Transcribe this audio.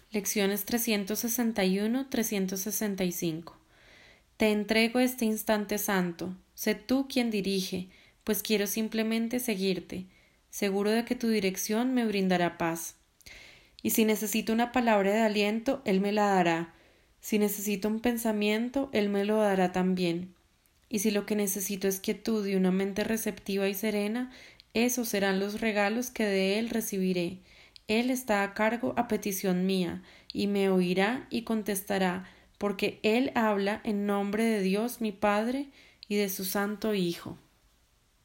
Lecciones 361-365. Te entrego este instante santo. Sé tú quien dirige, pues quiero simplemente seguirte, seguro de que tu dirección me brindará paz. Y si necesito una palabra de aliento, Él me la dará. Si necesito un pensamiento, Él me lo dará también. Y si lo que necesito es quietud y una mente receptiva y serena, esos serán los regalos que de Él recibiré. Él está a cargo a petición mía, y me oirá y contestará, porque Él habla en nombre de Dios mi Padre y de su Santo Hijo.